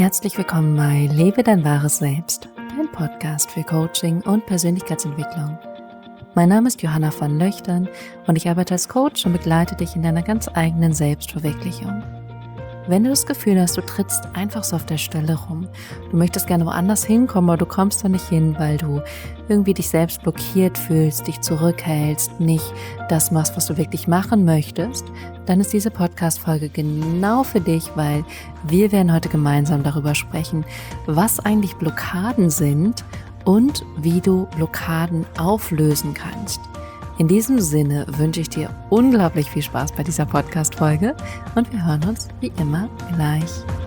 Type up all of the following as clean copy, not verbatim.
Herzlich willkommen bei Lebe dein wahres Selbst, dein Podcast für Coaching und Persönlichkeitsentwicklung. Mein Name ist Johanna von Löchtern und ich arbeite als Coach und begleite dich in deiner ganz eigenen Selbstverwirklichung. Wenn du das Gefühl hast, du trittst einfach so auf der Stelle rum, du möchtest gerne woanders hinkommen, aber du kommst da nicht hin, weil du irgendwie dich selbst blockiert fühlst, dich zurückhältst, nicht das machst, was du wirklich machen möchtest, dann ist diese Podcast-Folge genau für dich, weil wir werden heute gemeinsam darüber sprechen, was eigentlich Blockaden sind und wie du Blockaden auflösen kannst. In diesem Sinne wünsche ich dir unglaublich viel Spaß bei dieser Podcast-Folge und wir hören uns wie immer gleich.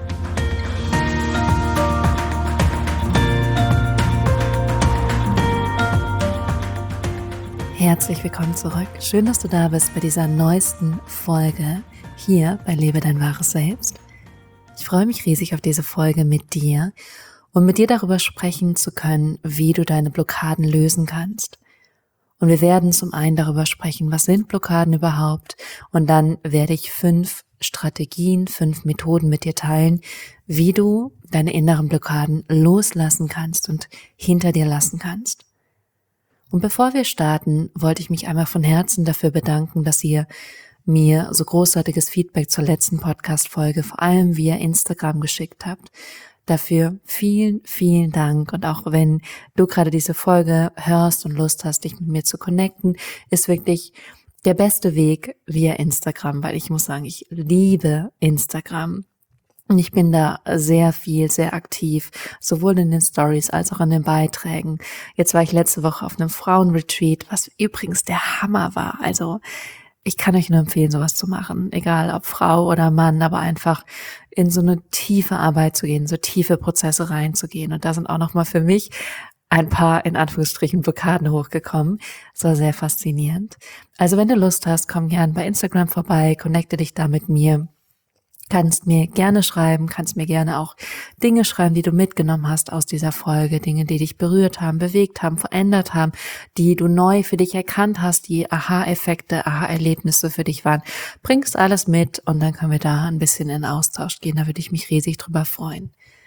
Herzlich willkommen zurück. Schön, dass du da bist bei dieser neuesten Folge hier bei Lebe dein wahres Selbst. Ich freue mich riesig auf diese Folge mit dir und mit dir darüber sprechen zu können, wie du deine Blockaden lösen kannst. Und wir werden zum einen darüber sprechen, was sind Blockaden überhaupt? Und dann werde ich 5 Strategien, 5 Methoden mit dir teilen, wie du deine inneren Blockaden loslassen kannst und hinter dir lassen kannst. Und bevor wir starten, wollte ich mich einmal von Herzen dafür bedanken, dass ihr mir so großartiges Feedback zur letzten Podcast-Folge, vor allem via Instagram, geschickt habt. Dafür vielen, vielen Dank. Und auch wenn du gerade diese Folge hörst und Lust hast, dich mit mir zu connecten, ist wirklich der beste Weg via Instagram, weil ich muss sagen, ich liebe Instagram. Und ich bin da sehr aktiv, sowohl in den Stories als auch in den Beiträgen. Jetzt war ich letzte Woche auf einem Frauenretreat, was übrigens der Hammer war. Also ich kann euch nur empfehlen, sowas zu machen, egal ob Frau oder Mann, aber einfach in so eine tiefe Arbeit zu gehen, so tiefe Prozesse reinzugehen. Und da sind auch nochmal für mich ein paar, in Anführungsstrichen, Blockaden hochgekommen. Das war sehr faszinierend. Also wenn du Lust hast, komm gern bei Instagram vorbei, connecte dich da mit mir. Kannst mir gerne schreiben, kannst mir gerne auch Dinge schreiben, die du mitgenommen hast aus dieser Folge, Dinge, die dich berührt haben, bewegt haben, verändert haben, die du neu für dich erkannt hast, die Aha-Effekte, Aha-Erlebnisse für dich waren. Bringst alles mit und dann können wir da ein bisschen in Austausch gehen, da würde ich mich riesig drüber freuen.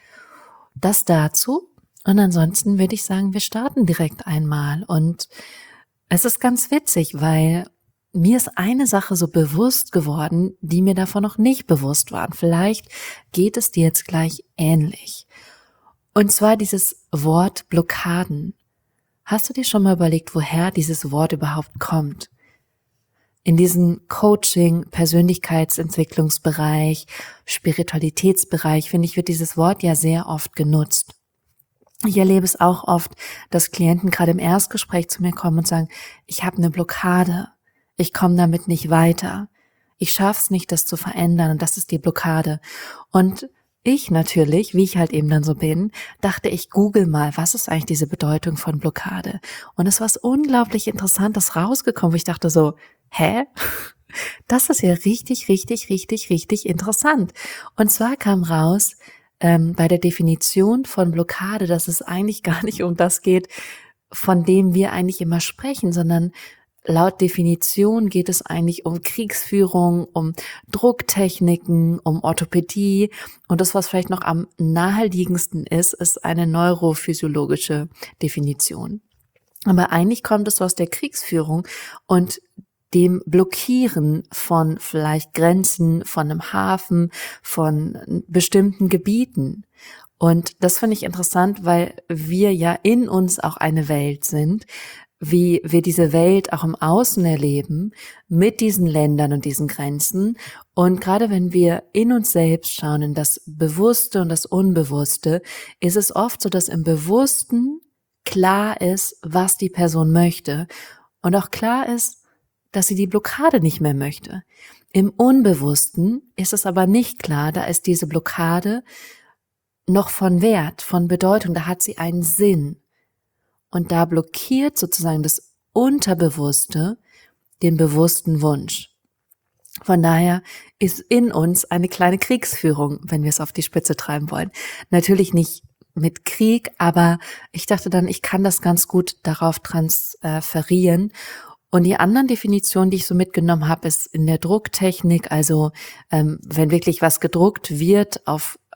Das dazu und ansonsten würde ich sagen, wir starten direkt einmal und es ist ganz witzig, weil mir ist eine Sache so bewusst geworden, die mir davon noch nicht bewusst waren. Vielleicht geht es dir jetzt gleich ähnlich. Und zwar dieses Wort Blockaden. Hast du dir schon mal überlegt, woher dieses Wort überhaupt kommt? In diesem Coaching, Persönlichkeitsentwicklungsbereich, Spiritualitätsbereich, finde ich, wird dieses Wort ja sehr oft genutzt. Ich erlebe es auch oft, dass Klienten gerade im Erstgespräch zu mir kommen und sagen, ich habe eine Blockade. Ich komme damit nicht weiter. Ich schaff's nicht, das zu verändern und das ist die Blockade. Und ich natürlich, wie ich halt eben dann so bin, dachte ich, google mal, was ist eigentlich diese Bedeutung von Blockade? Und es war was unglaublich Interessantes rausgekommen, wo ich dachte so, hä? Das ist ja richtig interessant. Und zwar kam raus, bei der Definition von Blockade, dass es eigentlich gar nicht um das geht, von dem wir eigentlich immer sprechen, sondern laut Definition geht es eigentlich um Kriegsführung, um Drucktechniken, um Orthopädie und das, was vielleicht noch am naheliegendsten ist, ist eine neurophysiologische Definition. Aber eigentlich kommt es aus der Kriegsführung und dem Blockieren von vielleicht Grenzen, von einem Hafen, von bestimmten Gebieten. Und das finde ich interessant, weil wir ja in uns auch eine Welt sind, wie wir diese Welt auch im Außen erleben, mit diesen Ländern und diesen Grenzen. Und gerade wenn wir in uns selbst schauen, in das Bewusste und das Unbewusste, ist es oft so, dass im Bewussten klar ist, was die Person möchte und auch klar ist, dass sie die Blockade nicht mehr möchte. Im Unbewussten ist es aber nicht klar, da ist diese Blockade noch von Wert, von Bedeutung, da hat sie einen Sinn. Und da blockiert sozusagen das Unterbewusste den bewussten Wunsch. Von daher ist in uns eine kleine Kriegsführung, wenn wir es auf die Spitze treiben wollen. Natürlich nicht mit Krieg, aber ich dachte dann, ich kann das ganz gut darauf transferieren. Und die anderen Definitionen, die ich so mitgenommen habe, ist in der Drucktechnik, also wenn wirklich was gedruckt wird auf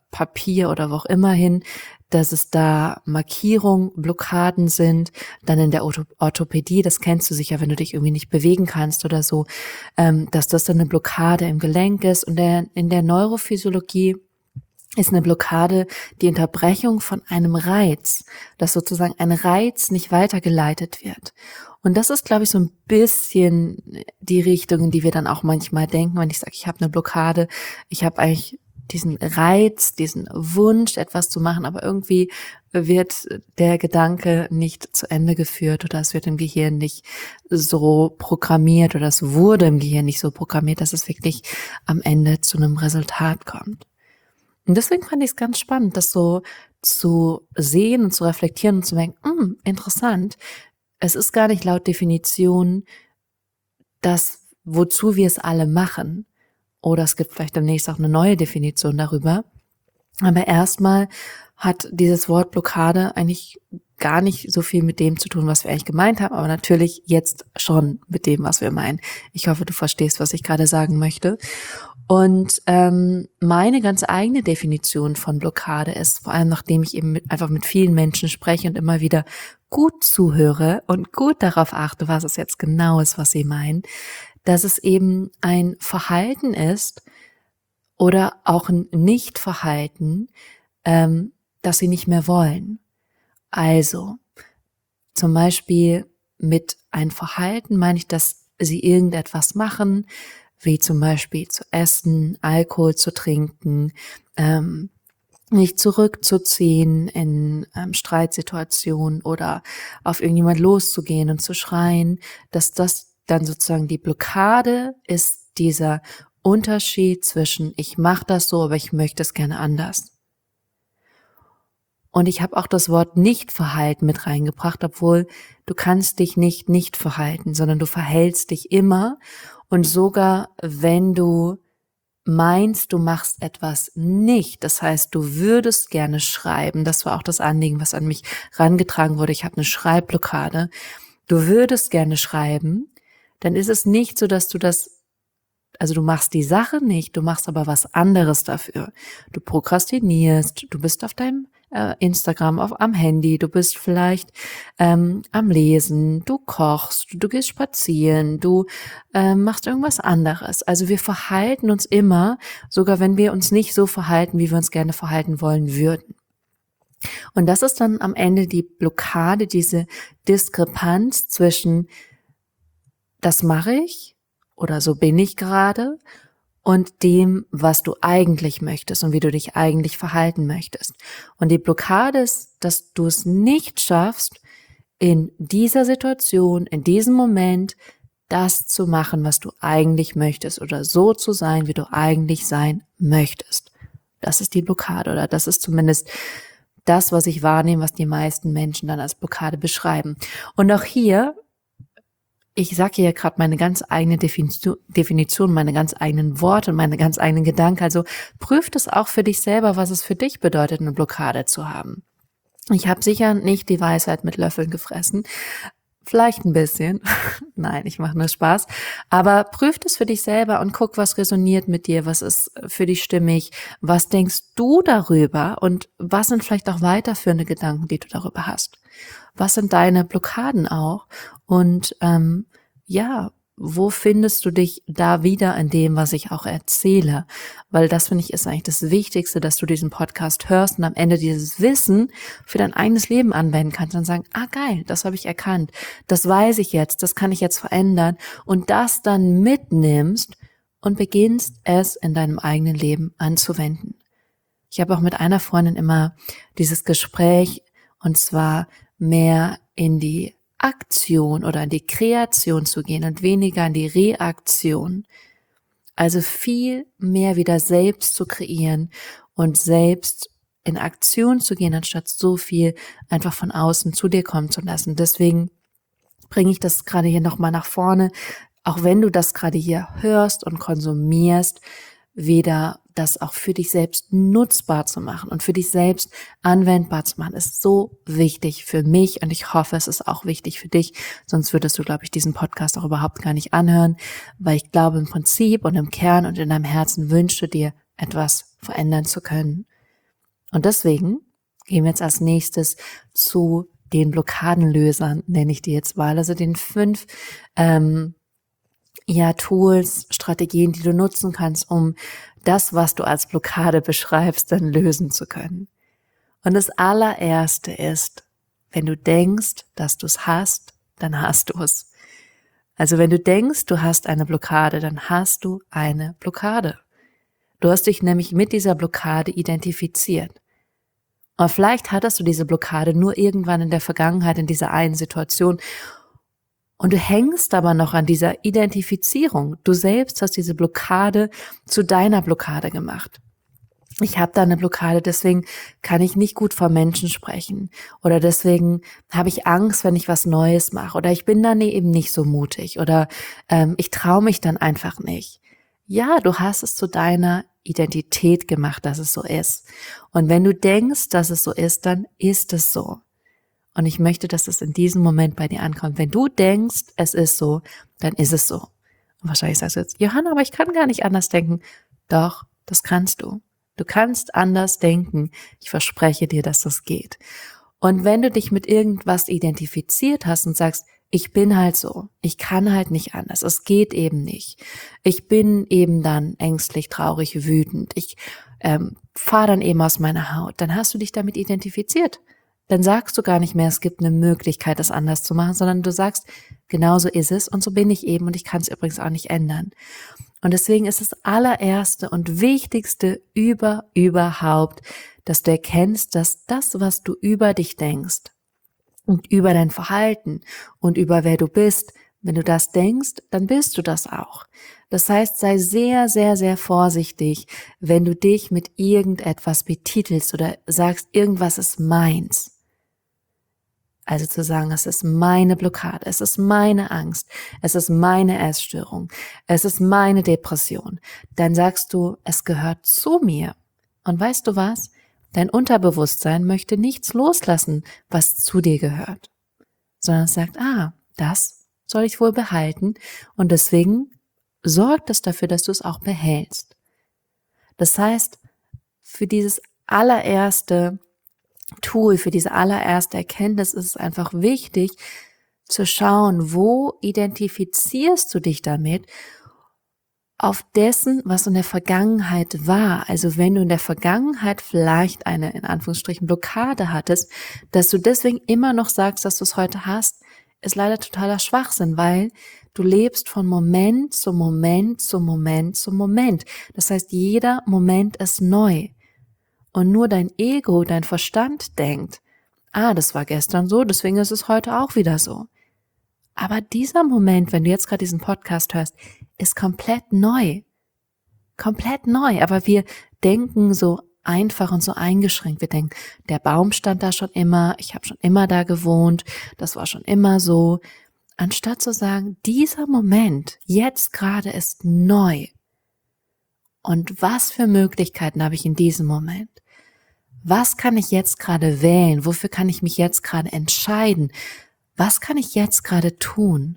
Papier oder wo auch immer hin, dass es da Markierungen, Blockaden sind, dann in der Orthopädie, das kennst du sicher, wenn du dich irgendwie nicht bewegen kannst oder so, dass das dann eine Blockade im Gelenk ist. Und in der Neurophysiologie ist eine Blockade die Unterbrechung von einem Reiz, dass sozusagen ein Reiz nicht weitergeleitet wird. Und das ist, glaube ich, so ein bisschen die Richtung, in die wir dann auch manchmal denken, wenn ich sage, ich habe eine Blockade, ich habe eigentlich diesen Reiz, diesen Wunsch, etwas zu machen, aber irgendwie wird der Gedanke nicht zu Ende geführt oder es wird im Gehirn nicht so programmiert oder es wurde im Gehirn nicht so programmiert, dass es wirklich am Ende zu einem Resultat kommt. Und deswegen fand ich es ganz spannend, das so zu sehen und zu reflektieren und zu denken, interessant, es ist gar nicht laut Definition das, wozu wir es alle machen. Oder es gibt vielleicht demnächst auch eine neue Definition darüber. Aber erstmal hat dieses Wort Blockade eigentlich gar nicht so viel mit dem zu tun, was wir eigentlich gemeint haben, aber natürlich jetzt schon mit dem, was wir meinen. Ich hoffe, du verstehst, was ich gerade sagen möchte. Und meine ganz eigene Definition von Blockade ist, vor allem nachdem ich eben einfach mit vielen Menschen spreche und immer wieder gut zuhöre und gut darauf achte, was es jetzt genau ist, was sie meinen, dass es eben ein Verhalten ist oder auch ein Nichtverhalten, das sie nicht mehr wollen. Also zum Beispiel mit ein Verhalten meine ich, dass sie irgendetwas machen, wie zum Beispiel zu essen, Alkohol zu trinken, nicht zurückzuziehen in Streitsituationen oder auf irgendjemand loszugehen und zu schreien, dass das dann sozusagen die Blockade ist, dieser Unterschied zwischen ich mache das so, aber ich möchte es gerne anders. Und ich habe auch das Wort Nichtverhalten mit reingebracht, obwohl du kannst dich nicht verhalten, sondern du verhältst dich immer und sogar wenn du meinst, du machst etwas nicht, das heißt, du würdest gerne schreiben, das war auch das Anliegen, was an mich rangetragen wurde, ich habe eine Schreibblockade, du würdest gerne schreiben, dann ist es nicht so, dass du du machst die Sache nicht, du machst aber was anderes dafür. Du prokrastinierst, du bist auf deinem Instagram, am Handy, du bist vielleicht am Lesen, du kochst, du gehst spazieren, du machst irgendwas anderes. Also wir verhalten uns immer, sogar wenn wir uns nicht so verhalten, wie wir uns gerne verhalten wollen würden. Und das ist dann am Ende die Blockade, diese Diskrepanz zwischen das mache ich oder so bin ich gerade und dem, was du eigentlich möchtest und wie du dich eigentlich verhalten möchtest. Und die Blockade ist, dass du es nicht schaffst, in dieser Situation, in diesem Moment, das zu machen, was du eigentlich möchtest oder so zu sein, wie du eigentlich sein möchtest. Das ist die Blockade oder das ist zumindest das, was ich wahrnehme, was die meisten Menschen dann als Blockade beschreiben. Und auch hier, ich sage hier gerade meine ganz eigene Definition, meine ganz eigenen Worte und meine ganz eigenen Gedanken. Also prüf das auch für dich selber, was es für dich bedeutet, eine Blockade zu haben. Ich habe sicher nicht die Weisheit mit Löffeln gefressen. Vielleicht ein bisschen. Nein, ich mache nur Spaß. Aber prüf das für dich selber und guck, was resoniert mit dir, was ist für dich stimmig, was denkst du darüber und was sind vielleicht auch weiterführende Gedanken, die du darüber hast. Was sind deine Blockaden auch? Und wo findest du dich da wieder in dem, was ich auch erzähle? Weil das, finde ich, ist eigentlich das Wichtigste, dass du diesen Podcast hörst und am Ende dieses Wissen für dein eigenes Leben anwenden kannst und sagen, geil, das habe ich erkannt, das weiß ich jetzt, das kann ich jetzt verändern und das dann mitnimmst und beginnst es in deinem eigenen Leben anzuwenden. Ich habe auch mit einer Freundin immer dieses Gespräch und zwar mehr in die Aktion oder in die Kreation zu gehen und weniger in die Reaktion. Also viel mehr wieder selbst zu kreieren und selbst in Aktion zu gehen, anstatt so viel einfach von außen zu dir kommen zu lassen. Deswegen bringe ich das gerade hier nochmal nach vorne, auch wenn du das gerade hier hörst und konsumierst, wieder das auch für dich selbst nutzbar zu machen und für dich selbst anwendbar zu machen, ist so wichtig für mich und ich hoffe, es ist auch wichtig für dich, sonst würdest du, glaube ich, diesen Podcast auch überhaupt gar nicht anhören, weil ich glaube im Prinzip und im Kern und in deinem Herzen wünschst du dir, etwas verändern zu können. Und deswegen gehen wir jetzt als nächstes zu den Blockadenlösern, nenne ich die jetzt mal, also den 5 Tools, Strategien, die du nutzen kannst, um das, was du als Blockade beschreibst, dann lösen zu können. Und das allererste ist, wenn du denkst, dass du es hast, dann hast du es. Also wenn du denkst, du hast eine Blockade, dann hast du eine Blockade. Du hast dich nämlich mit dieser Blockade identifiziert. Und vielleicht hattest du diese Blockade nur irgendwann in der Vergangenheit, in dieser einen Situation. Und du hängst aber noch an dieser Identifizierung. Du selbst hast diese Blockade zu deiner Blockade gemacht. Ich habe da eine Blockade, deswegen kann ich nicht gut vor Menschen sprechen. Oder deswegen habe ich Angst, wenn ich was Neues mache. Oder ich bin dann eben nicht so mutig. Oder ich traue mich dann einfach nicht. Ja, du hast es zu deiner Identität gemacht, dass es so ist. Und wenn du denkst, dass es so ist, dann ist es so. Und ich möchte, dass es in diesem Moment bei dir ankommt. Wenn du denkst, es ist so, dann ist es so. Und wahrscheinlich sagst du jetzt, Johanna, aber ich kann gar nicht anders denken. Doch, das kannst du. Du kannst anders denken. Ich verspreche dir, dass das geht. Und wenn du dich mit irgendwas identifiziert hast und sagst, ich bin halt so, ich kann halt nicht anders, es geht eben nicht. Ich bin eben dann ängstlich, traurig, wütend. Ich fahre dann eben aus meiner Haut. Dann hast du dich damit identifiziert. Dann sagst du gar nicht mehr, es gibt eine Möglichkeit, das anders zu machen, sondern du sagst, genauso ist es und so bin ich eben und ich kann es übrigens auch nicht ändern. Und deswegen ist das allererste und wichtigste überhaupt, dass du erkennst, dass das, was du über dich denkst und über dein Verhalten und über wer du bist, wenn du das denkst, dann bist du das auch. Das heißt, sei sehr, sehr, sehr vorsichtig, wenn du dich mit irgendetwas betitelst oder sagst, irgendwas ist meins. Also zu sagen, es ist meine Blockade, es ist meine Angst, es ist meine Essstörung, es ist meine Depression. Dann sagst du, es gehört zu mir. Und weißt du was? Dein Unterbewusstsein möchte nichts loslassen, was zu dir gehört. Sondern es sagt, das soll ich wohl behalten. Und deswegen sorgt es dafür, dass du es auch behältst. Das heißt, für dieses allererste Tool, für diese allererste Erkenntnis ist es einfach wichtig zu schauen, wo identifizierst du dich damit auf dessen, was in der Vergangenheit war. Also wenn du in der Vergangenheit vielleicht eine, in Anführungsstrichen, Blockade hattest, dass du deswegen immer noch sagst, dass du es heute hast, ist leider totaler Schwachsinn, weil du lebst von Moment zu Moment zu Moment zu Moment. Das heißt, jeder Moment ist neu. Und nur dein Ego, dein Verstand denkt, das war gestern so, deswegen ist es heute auch wieder so. Aber dieser Moment, wenn du jetzt gerade diesen Podcast hörst, ist komplett neu. Komplett neu. Aber wir denken so einfach und so eingeschränkt. Wir denken, der Baum stand da schon immer, ich habe schon immer da gewohnt, das war schon immer so. Anstatt zu sagen, dieser Moment, jetzt gerade ist neu. Und was für Möglichkeiten habe ich in diesem Moment? Was kann ich jetzt gerade wählen? Wofür kann ich mich jetzt gerade entscheiden? Was kann ich jetzt gerade tun?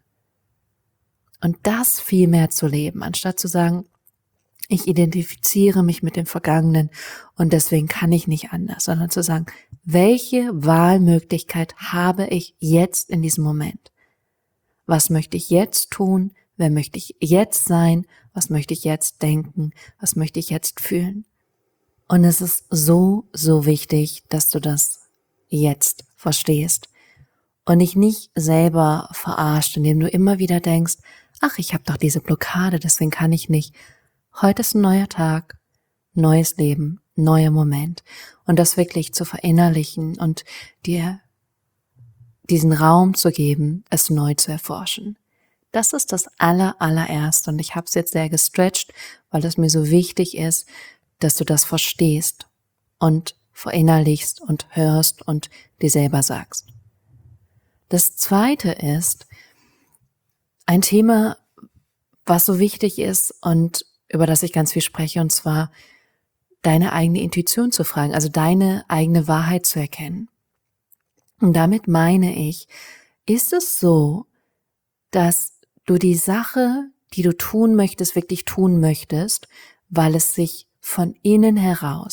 Und das viel mehr zu leben, anstatt zu sagen, ich identifiziere mich mit dem Vergangenen und deswegen kann ich nicht anders, sondern zu sagen, welche Wahlmöglichkeit habe ich jetzt in diesem Moment? Was möchte ich jetzt tun? Wer möchte ich jetzt sein? Was möchte ich jetzt denken? Was möchte ich jetzt fühlen? Und es ist so, so wichtig, dass du das jetzt verstehst und dich nicht selber verarscht, indem du immer wieder denkst, ich habe doch diese Blockade, deswegen kann ich nicht. Heute ist ein neuer Tag, neues Leben, neuer Moment. Und das wirklich zu verinnerlichen und dir diesen Raum zu geben, es neu zu erforschen. Das ist das allererste und ich habe es jetzt sehr gestretcht, weil das mir so wichtig ist, dass du das verstehst und verinnerlichst und hörst und dir selber sagst. Das zweite ist ein Thema, was so wichtig ist und über das ich ganz viel spreche, und zwar deine eigene Intuition zu fragen, also deine eigene Wahrheit zu erkennen. Und damit meine ich, ist es so, dass du die Sache, die du tun möchtest, wirklich tun möchtest, weil es sich von innen heraus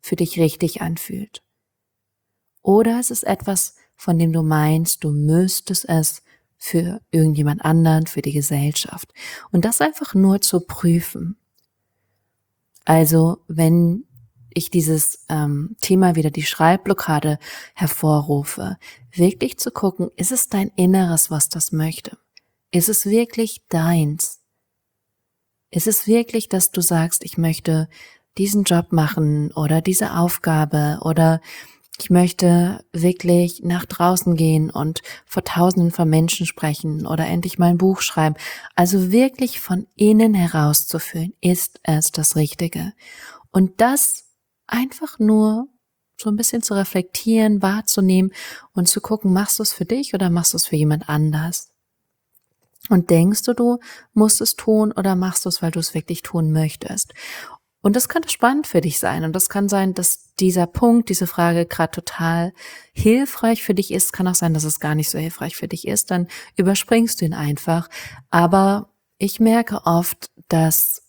für dich richtig anfühlt. Oder es ist etwas, von dem du meinst, du müsstest es für irgendjemand anderen, für die Gesellschaft. Und das einfach nur zu prüfen. Also wenn ich dieses Thema wieder die Schreibblockade hervorrufe, wirklich zu gucken, ist es dein Inneres, was das möchte? Ist es wirklich deins? Ist es wirklich, dass du sagst, ich möchte diesen Job machen oder diese Aufgabe oder ich möchte wirklich nach draußen gehen und vor Tausenden von Menschen sprechen oder endlich mal ein Buch schreiben. Also wirklich von innen herauszufühlen, ist es das Richtige. Und das einfach nur so ein bisschen zu reflektieren, wahrzunehmen und zu gucken, machst du es für dich oder machst du es für jemand anders? Und denkst du musst es tun oder machst du es, weil du es wirklich tun möchtest? Und das könnte spannend für dich sein. Und das kann sein, dass dieser Punkt, diese Frage gerade total hilfreich für dich ist. Kann auch sein, dass es gar nicht so hilfreich für dich ist. Dann überspringst du ihn einfach. Aber ich merke oft, dass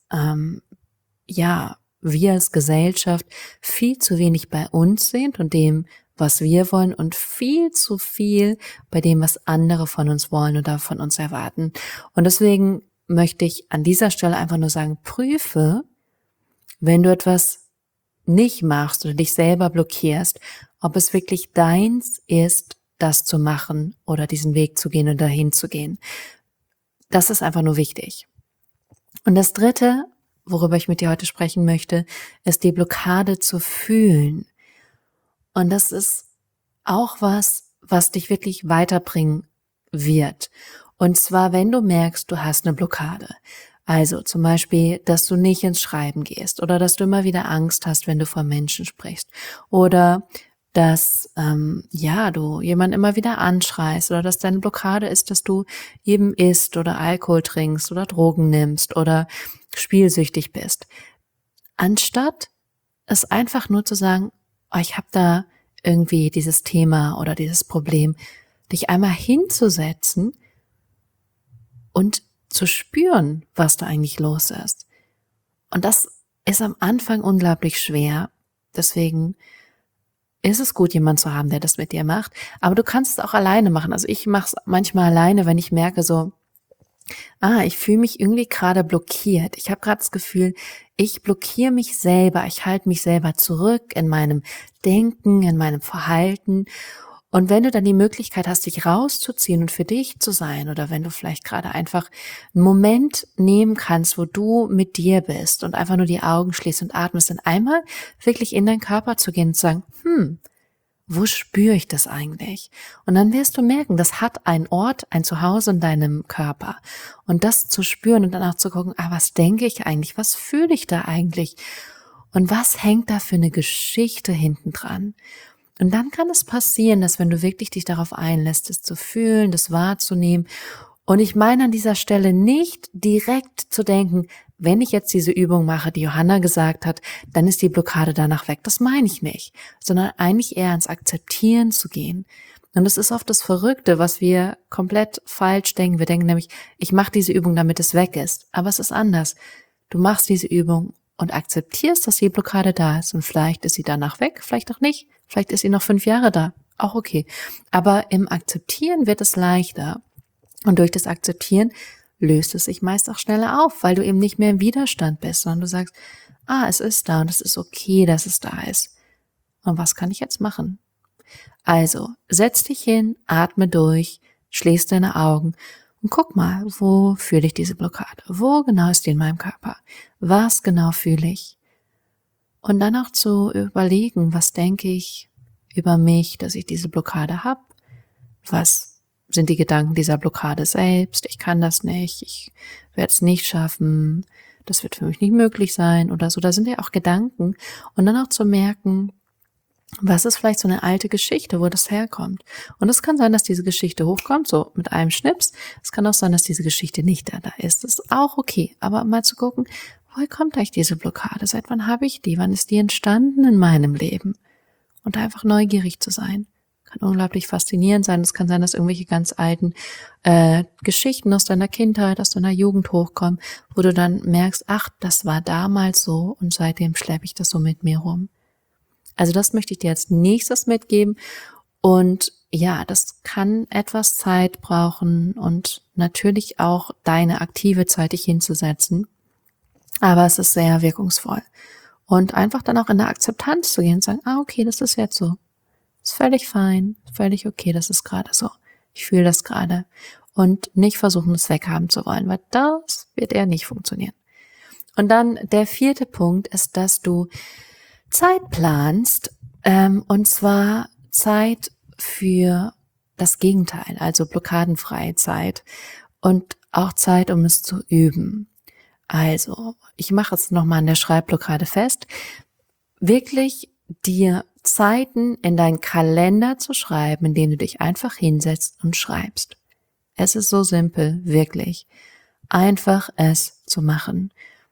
wir als Gesellschaft viel zu wenig bei uns sind und dem, was wir wollen und viel zu viel bei dem, was andere von uns wollen oder von uns erwarten. Und deswegen möchte ich an dieser Stelle einfach nur sagen, prüfe, wenn du etwas nicht machst oder dich selber blockierst, ob es wirklich deins ist, das zu machen oder diesen Weg zu gehen und dahin zu gehen. Das ist einfach nur wichtig. Und das Dritte, worüber ich mit dir heute sprechen möchte, ist die Blockade zu fühlen. Und das ist auch was dich wirklich weiterbringen wird. Und zwar, wenn du merkst, du hast eine Blockade. Also zum Beispiel, dass du nicht ins Schreiben gehst oder dass du immer wieder Angst hast, wenn du vor Menschen sprichst oder dass du jemanden immer wieder anschreist oder dass deine Blockade ist, dass du eben isst oder Alkohol trinkst oder Drogen nimmst oder spielsüchtig bist. Anstatt es einfach nur zu sagen, oh, ich habe da irgendwie dieses Thema oder dieses Problem, dich einmal hinzusetzen und zu spüren, was da eigentlich los ist. Und das ist am Anfang unglaublich schwer. Deswegen ist es gut, jemanden zu haben, der das mit dir macht. Aber du kannst es auch alleine machen. Also ich mache es manchmal alleine, wenn ich merke so, ich fühle mich irgendwie gerade blockiert. Ich habe gerade das Gefühl, ich blockiere mich selber. Ich halte mich selber zurück in meinem Denken, in meinem Verhalten. Und wenn du dann die Möglichkeit hast, dich rauszuziehen und für dich zu sein, oder wenn du vielleicht gerade einfach einen Moment nehmen kannst, wo du mit dir bist und einfach nur die Augen schließt und atmest, dann einmal wirklich in deinen Körper zu gehen und zu sagen, wo spüre ich das eigentlich? Und dann wirst du merken, das hat einen Ort, ein Zuhause in deinem Körper. Und das zu spüren und dann auch zu gucken, was denke ich eigentlich? Was fühle ich da eigentlich? Und was hängt da für eine Geschichte hinten dran? Und dann kann es passieren, dass wenn du wirklich dich darauf einlässt, es zu fühlen, das wahrzunehmen, und ich meine an dieser Stelle nicht direkt zu denken, wenn ich jetzt diese Übung mache, die Johanna gesagt hat, dann ist die Blockade danach weg. Das meine ich nicht, sondern eigentlich eher ans Akzeptieren zu gehen. Und das ist oft das Verrückte, was wir komplett falsch denken. Wir denken nämlich, ich mache diese Übung, damit es weg ist. Aber es ist anders. Du machst diese Übung und akzeptierst, dass die Blockade da ist. Und vielleicht ist sie danach weg, vielleicht auch nicht. Vielleicht ist sie noch 5 Jahre da. Auch okay. Aber im Akzeptieren wird es leichter. Und durch das Akzeptieren löst es sich meist auch schneller auf, weil du eben nicht mehr im Widerstand bist, sondern du sagst, es ist da und es ist okay, dass es da ist. Und was kann ich jetzt machen? Also, setz dich hin, atme durch, schließ deine Augen und guck mal, wo fühle ich diese Blockade? Wo genau ist die in meinem Körper? Was genau fühle ich? Und dann auch zu überlegen, was denke ich über mich, dass ich diese Blockade habe? Was sind die Gedanken dieser Blockade selbst? Ich kann das nicht, ich werde es nicht schaffen, das wird für mich nicht möglich sein oder so. Da sind ja auch Gedanken. Und dann auch zu merken, was ist vielleicht so eine alte Geschichte, wo das herkommt. Und es kann sein, dass diese Geschichte hochkommt, so mit einem Schnips. Es kann auch sein, dass diese Geschichte nicht da ist. Das ist auch okay. Aber mal zu gucken, woher kommt eigentlich diese Blockade? Seit wann habe ich die? Wann ist die entstanden in meinem Leben? Und einfach neugierig zu sein. Kann unglaublich faszinierend sein. Es kann sein, dass irgendwelche ganz alten Geschichten aus deiner Kindheit, aus deiner Jugend hochkommen, wo du dann merkst, das war damals so und seitdem schleppe ich das so mit mir rum. Also das möchte ich dir als nächstes mitgeben. Und ja, das kann etwas Zeit brauchen und natürlich auch deine aktive Zeit, dich hinzusetzen. Aber es ist sehr wirkungsvoll. Und einfach dann auch in der Akzeptanz zu gehen und sagen, okay, das ist jetzt so. Ist völlig fein, völlig okay, das ist gerade so. Ich fühle das gerade. Und nicht versuchen, es weghaben zu wollen, weil das wird eher nicht funktionieren. Und dann der 4. Punkt ist, dass du Zeit planst, und zwar Zeit für das Gegenteil, also blockadenfreie Zeit und auch Zeit, um es zu üben. Also, ich mache es nochmal an der Schreibblockade fest, wirklich dir Zeiten in deinen Kalender zu schreiben, indem du dich einfach hinsetzt und schreibst. Es ist so simpel, wirklich. Einfach es zu machen.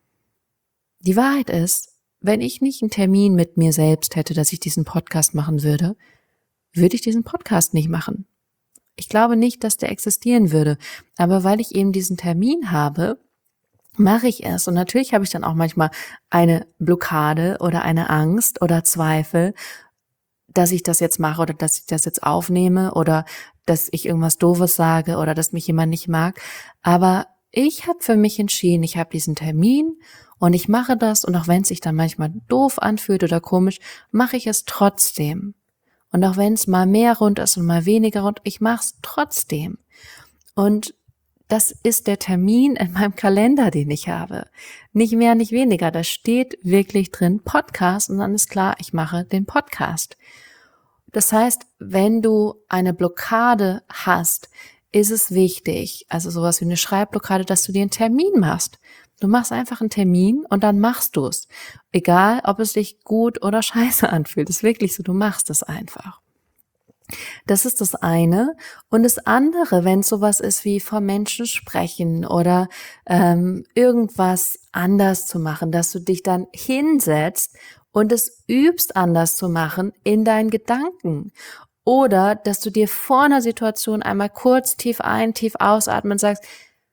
Die Wahrheit ist, wenn ich nicht einen Termin mit mir selbst hätte, dass ich diesen Podcast machen würde, würde ich diesen Podcast nicht machen. Ich glaube nicht, dass der existieren würde. Aber weil ich eben diesen Termin habe, mache ich es. Und natürlich habe ich dann auch manchmal eine Blockade oder eine Angst oder Zweifel, dass ich das jetzt mache oder dass ich das jetzt aufnehme oder dass ich irgendwas Doofes sage oder dass mich jemand nicht mag. Aber ich habe für mich entschieden, ich habe diesen Termin und ich mache das, und auch wenn es sich dann manchmal doof anfühlt oder komisch, mache ich es trotzdem. Und auch wenn es mal mehr rund ist und mal weniger rund, ich mache es trotzdem. Und das ist der Termin in meinem Kalender, den ich habe. Nicht mehr, nicht weniger. Da steht wirklich drin Podcast und dann ist klar, ich mache den Podcast. Das heißt, wenn du eine Blockade hast, ist es wichtig, also sowas wie eine Schreibblockade, dass du dir einen Termin machst. Du machst einfach einen Termin und dann machst du es. Egal, ob es dich gut oder scheiße anfühlt. Das ist wirklich so, du machst es einfach. Das ist das eine. Und das andere, wenn es sowas ist wie vor Menschen sprechen oder irgendwas anders zu machen, dass du dich dann hinsetzt und es übst, anders zu machen in deinen Gedanken. Oder dass du dir vor einer Situation einmal kurz tief ein, tief ausatmen und sagst,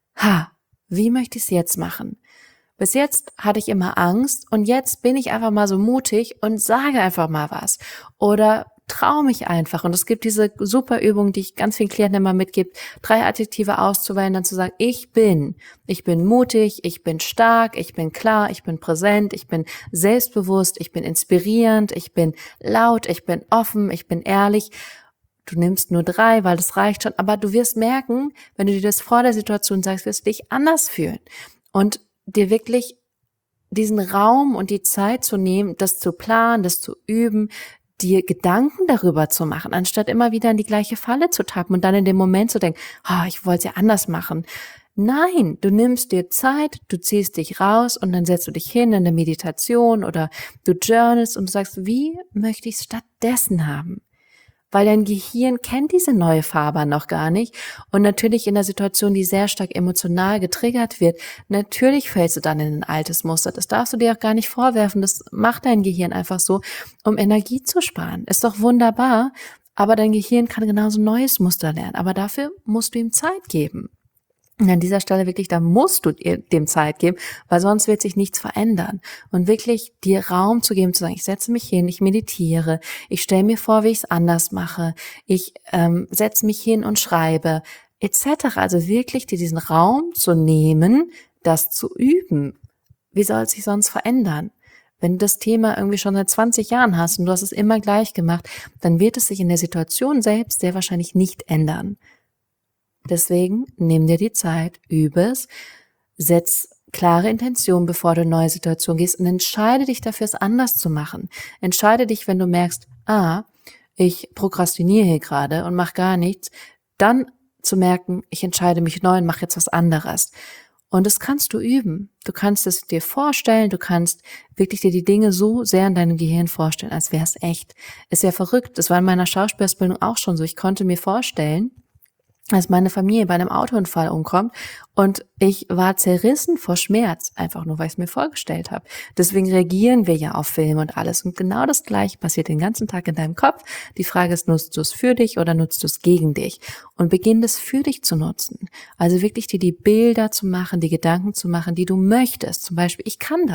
wie möchte ich es jetzt machen? Bis jetzt hatte ich immer Angst und jetzt bin ich einfach mal so mutig und sage einfach mal was. Oder traue mich einfach. Und es gibt diese super Übung, die ich ganz vielen Klienten immer mitgebe, 3 Adjektive auszuwählen, dann zu sagen, ich bin mutig, ich bin stark, ich bin klar, ich bin präsent, ich bin selbstbewusst, ich bin inspirierend, ich bin laut, ich bin offen, ich bin ehrlich. Du nimmst nur 3, weil das reicht schon, aber du wirst merken, wenn du dir das vor der Situation sagst, wirst du dich anders fühlen. Und dir wirklich diesen Raum und die Zeit zu nehmen, das zu planen, das zu üben, dir Gedanken darüber zu machen, anstatt immer wieder in die gleiche Falle zu tappen und dann in dem Moment zu denken, ich wollte es ja anders machen. Nein, du nimmst dir Zeit, du ziehst dich raus und dann setzt du dich hin in eine Meditation oder du journalst und du sagst, wie möchte ich es stattdessen haben? Weil dein Gehirn kennt diese neue Fahrbahn noch gar nicht und natürlich in der Situation, die sehr stark emotional getriggert wird, natürlich fällst du dann in ein altes Muster. Das darfst du dir auch gar nicht vorwerfen, das macht dein Gehirn einfach so, um Energie zu sparen. Ist doch wunderbar, aber dein Gehirn kann genauso ein neues Muster lernen, aber dafür musst du ihm Zeit geben. Und an dieser Stelle wirklich, da musst du dem Zeit geben, weil sonst wird sich nichts verändern. Und wirklich dir Raum zu geben, zu sagen, ich setze mich hin, ich meditiere, ich stelle mir vor, wie ich es anders mache, ich setze mich hin und schreibe, etc. Also wirklich dir diesen Raum zu nehmen, das zu üben. Wie soll es sich sonst verändern? Wenn du das Thema irgendwie schon seit 20 Jahren hast und du hast es immer gleich gemacht, dann wird es sich in der Situation selbst sehr wahrscheinlich nicht ändern. Deswegen nimm dir die Zeit, übe es, setz klare Intention, bevor du in eine neue Situation gehst und entscheide dich dafür, es anders zu machen. Entscheide dich, wenn du merkst, ich prokrastiniere hier gerade und mache gar nichts, dann zu merken, ich entscheide mich neu und mache jetzt was anderes. Und das kannst du üben. Du kannst es dir vorstellen, du kannst wirklich dir die Dinge so sehr in deinem Gehirn vorstellen, als wäre es echt. Ist ja verrückt, das war in meiner Schauspielausbildung auch schon so. Ich konnte mir vorstellen, als meine Familie bei einem Autounfall umkommt und ich war zerrissen vor Schmerz, einfach nur, weil ich es mir vorgestellt habe. Deswegen reagieren wir ja auf Filme und alles und genau das Gleiche passiert den ganzen Tag in deinem Kopf. Die Frage ist, nutzt du es für dich oder nutzt du es gegen dich? Und beginn das für dich zu nutzen. Also wirklich dir die Bilder zu machen, die Gedanken zu machen, die du möchtest. Zum Beispiel, ich kann das.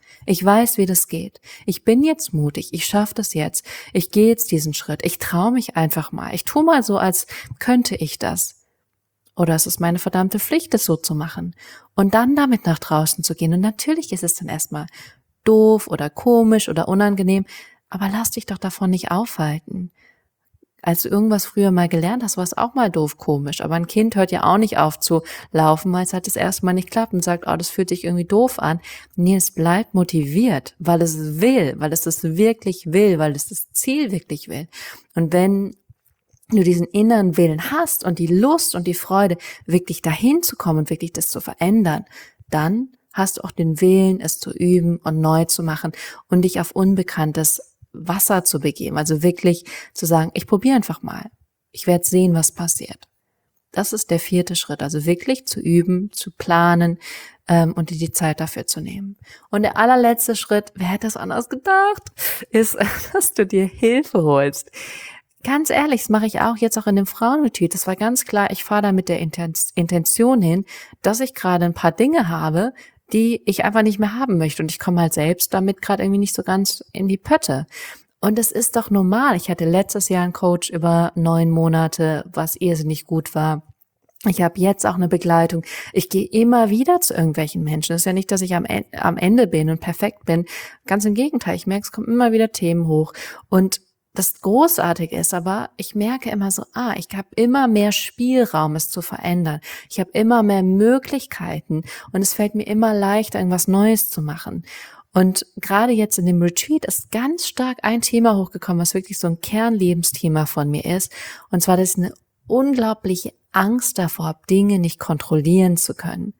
Ich weiß, wie das geht. Ich bin jetzt mutig. Ich schaffe das jetzt. Ich gehe jetzt diesen Schritt. Ich traue mich einfach mal. Ich tue mal so, als könnte ich das. Oder es ist meine verdammte Pflicht, das so zu machen. Und dann damit nach draußen zu gehen. Und natürlich ist es dann erstmal doof oder komisch oder unangenehm. Aber lass dich doch davon nicht aufhalten. Als du irgendwas früher mal gelernt hast, war es auch mal doof komisch. Aber ein Kind hört ja auch nicht auf zu laufen, weil es halt das erste Mal nicht klappt und sagt, oh, das fühlt sich irgendwie doof an. Nee, es bleibt motiviert, weil es will, weil es das wirklich will, weil es das Ziel wirklich will. Und wenn du diesen inneren Willen hast und die Lust und die Freude, wirklich dahin zu kommen und wirklich das zu verändern, dann hast du auch den Willen, es zu üben und neu zu machen und dich auf Unbekanntes Wasser zu begeben, also wirklich zu sagen, ich probiere einfach mal. Ich werde sehen, was passiert. Das ist der 4. Schritt, also wirklich zu üben, zu planen und dir die Zeit dafür zu nehmen. Und der allerletzte Schritt, wer hätte das anders gedacht, ist, dass du dir Hilfe holst. Ganz ehrlich, das mache ich auch jetzt auch in dem Frauenretreat. Das war ganz klar, ich fahre da mit der Intention hin, dass ich gerade ein paar Dinge habe, die ich einfach nicht mehr haben möchte. Und ich komme halt selbst damit gerade irgendwie nicht so ganz in die Pötte. Und es ist doch normal. Ich hatte letztes Jahr einen Coach über 9 Monate, was irrsinnig gut war. Ich habe jetzt auch eine Begleitung. Ich gehe immer wieder zu irgendwelchen Menschen. Es ist ja nicht, dass ich am Ende bin und perfekt bin. Ganz im Gegenteil. Ich merke, es kommen immer wieder Themen hoch. Und das Großartige ist aber, ich merke immer so, ich habe immer mehr Spielraum, es zu verändern. Ich habe immer mehr Möglichkeiten und es fällt mir immer leichter, irgendwas Neues zu machen. Und gerade jetzt in dem Retreat ist ganz stark ein Thema hochgekommen, was wirklich so ein Kernlebensthema von mir ist. Und zwar, dass ich eine unglaubliche Angst davor habe, Dinge nicht kontrollieren zu können.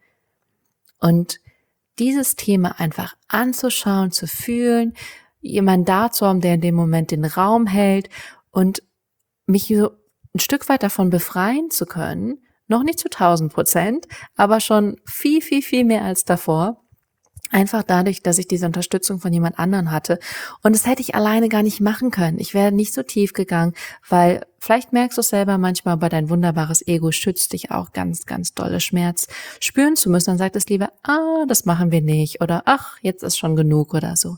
Und dieses Thema einfach anzuschauen, zu fühlen, jemand da zu haben, der in dem Moment den Raum hält und mich so ein Stück weit davon befreien zu können, noch nicht zu 1000%, aber schon viel, viel, viel mehr als davor. Einfach dadurch, dass ich diese Unterstützung von jemand anderen hatte. Und das hätte ich alleine gar nicht machen können. Ich wäre nicht so tief gegangen, weil vielleicht merkst du es selber manchmal, aber dein wunderbares Ego schützt dich auch ganz, ganz dolle Schmerz spüren zu müssen. Dann sagt es lieber, das machen wir nicht oder jetzt ist schon genug oder so.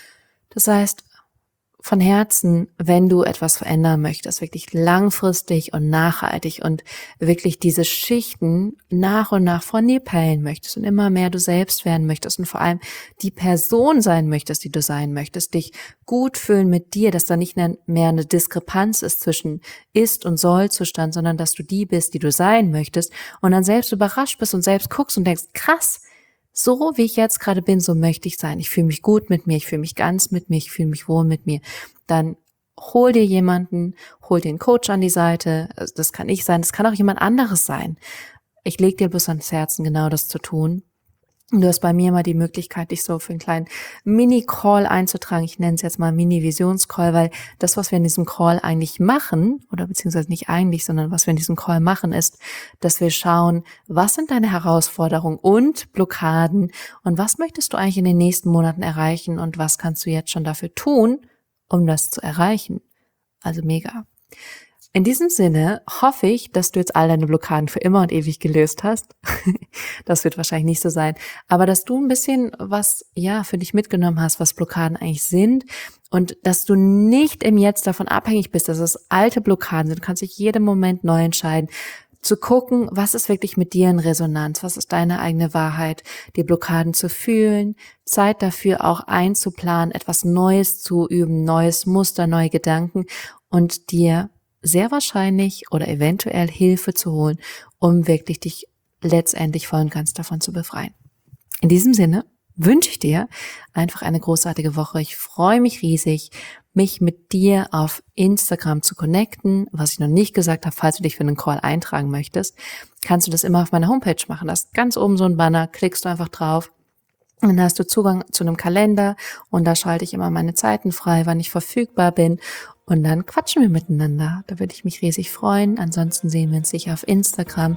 Das heißt, von Herzen, wenn du etwas verändern möchtest, wirklich langfristig und nachhaltig und wirklich diese Schichten nach und nach von dir pellen möchtest und immer mehr du selbst werden möchtest und vor allem die Person sein möchtest, die du sein möchtest, dich gut fühlen mit dir, dass da nicht mehr eine Diskrepanz ist zwischen Ist- und Soll-Zustand, sondern dass du die bist, die du sein möchtest und dann selbst überrascht bist und selbst guckst und denkst, krass, so wie ich jetzt gerade bin, so möchte ich sein. Ich fühle mich gut mit mir, ich fühle mich ganz mit mir, ich fühle mich wohl mit mir. Dann hol dir jemanden, hol dir einen Coach an die Seite. Das kann ich sein, das kann auch jemand anderes sein. Ich lege dir bloß ans Herzen, genau das zu tun. Und du hast bei mir immer die Möglichkeit, dich so für einen kleinen Mini-Call einzutragen. Ich nenne es jetzt mal Mini-Visions-Call, weil das, was wir in diesem Call eigentlich machen, oder beziehungsweise nicht eigentlich, sondern was wir in diesem Call machen, ist, dass wir schauen, was sind deine Herausforderungen und Blockaden und was möchtest du eigentlich in den nächsten Monaten erreichen und was kannst du jetzt schon dafür tun, um das zu erreichen. Also mega. In diesem Sinne hoffe ich, dass du jetzt all deine Blockaden für immer und ewig gelöst hast. Das wird wahrscheinlich nicht so sein. Aber dass du ein bisschen was, für dich mitgenommen hast, was Blockaden eigentlich sind und dass du nicht im Jetzt davon abhängig bist, dass es alte Blockaden sind. Du kannst dich jeden Moment neu entscheiden, zu gucken, was ist wirklich mit dir in Resonanz, was ist deine eigene Wahrheit, die Blockaden zu fühlen, Zeit dafür auch einzuplanen, etwas Neues zu üben, neues Muster, neue Gedanken und dir sehr wahrscheinlich oder eventuell Hilfe zu holen, um wirklich dich letztendlich voll und ganz davon zu befreien. In diesem Sinne wünsche ich dir einfach eine großartige Woche. Ich freue mich riesig, mich mit dir auf Instagram zu connecten. Was ich noch nicht gesagt habe, falls du dich für einen Call eintragen möchtest, kannst du das immer auf meiner Homepage machen. Da ist ganz oben so ein Banner, klickst du einfach drauf. Und dann hast du Zugang zu einem Kalender und da schalte ich immer meine Zeiten frei, wann ich verfügbar bin. Und dann quatschen wir miteinander. Da würde ich mich riesig freuen. Ansonsten sehen wir uns sicher auf Instagram.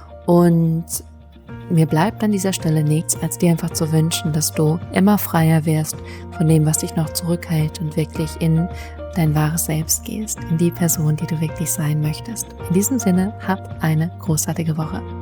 Und mir bleibt an dieser Stelle nichts, als dir einfach zu wünschen, dass du immer freier wirst von dem, was dich noch zurückhält und wirklich in dein wahres Selbst gehst, in die Person, die du wirklich sein möchtest. In diesem Sinne, hab eine großartige Woche.